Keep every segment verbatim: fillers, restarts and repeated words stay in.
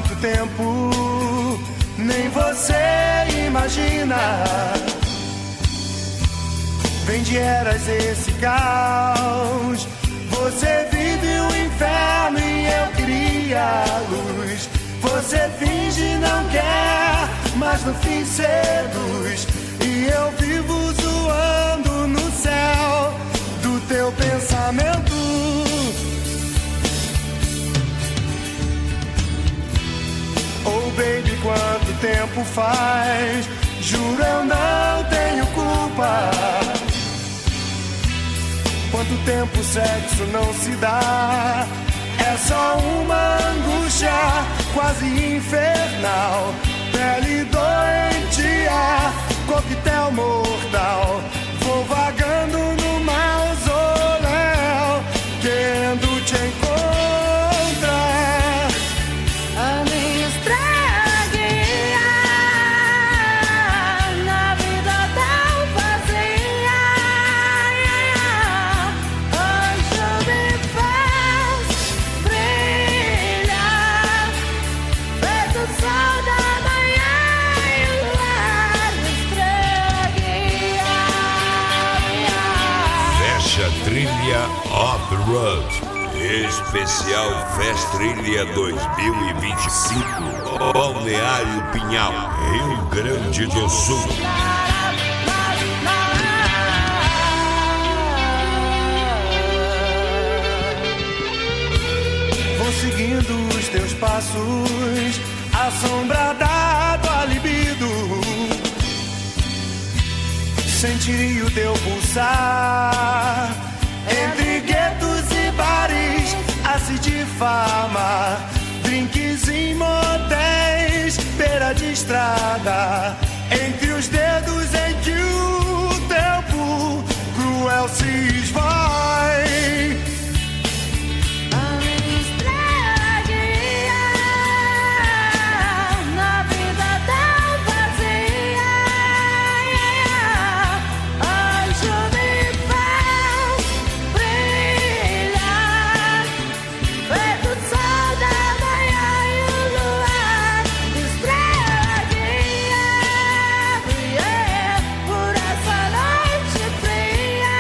quanto tempo, nem você imagina. Vem de eras esse caos. Você vive o inferno e eu queria a luz. Você finge não quer, mas no fim seduz. E eu vivo zoando no céu do teu pensamento. Oh baby, quanto tempo faz? Juro eu não tenho culpa. Quanto tempo o sexo não se dá? É só uma angústia quase infernal. Pele doentia, coquetel mortal. Vou vagando no mausoléu, querendo te encontrar. A minha estrela guia na vida tão vazia. Hoje me faz brilhar, feito o sol da manhã e o luar. Estrela guia. Fecha trilha Off the Road. Especial Festrilha dois mil e vinte e cinco, Balneário Pinhal, Rio Grande do Sul. Vou seguindo os teus passos, assombrado a libido. Sentiria o teu pulsar entre guetos e bares, a se difamar. Drinks em motéis, beira de estrada. Entre os dedos em que o tempo cruel se esvai. A minha estrela guia na vida tão vazia. Hoje me faz brilhar, feito o sol da manhã e o luar. Estrela guia, yeah, por essa noite fria.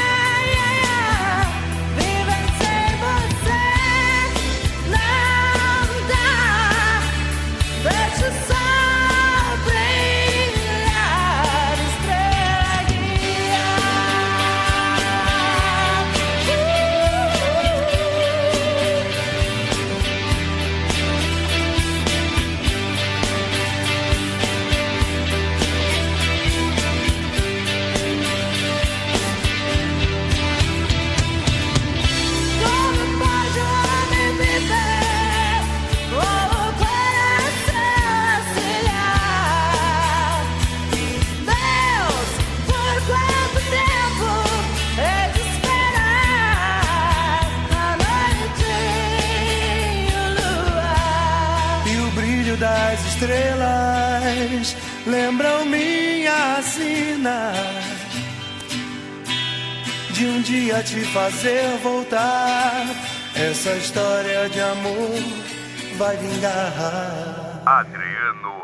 Viver sem você não dá. Deixa o sol brilhar, estrela guia. Como pode o homem viver com o coração acilhar? Deus, por quanto tempo hei de esperar a noite e o luar? E o brilho das estrelas lembram minha sina, de um dia te fazer voltar. Essa história de amor vai vingar. Adriano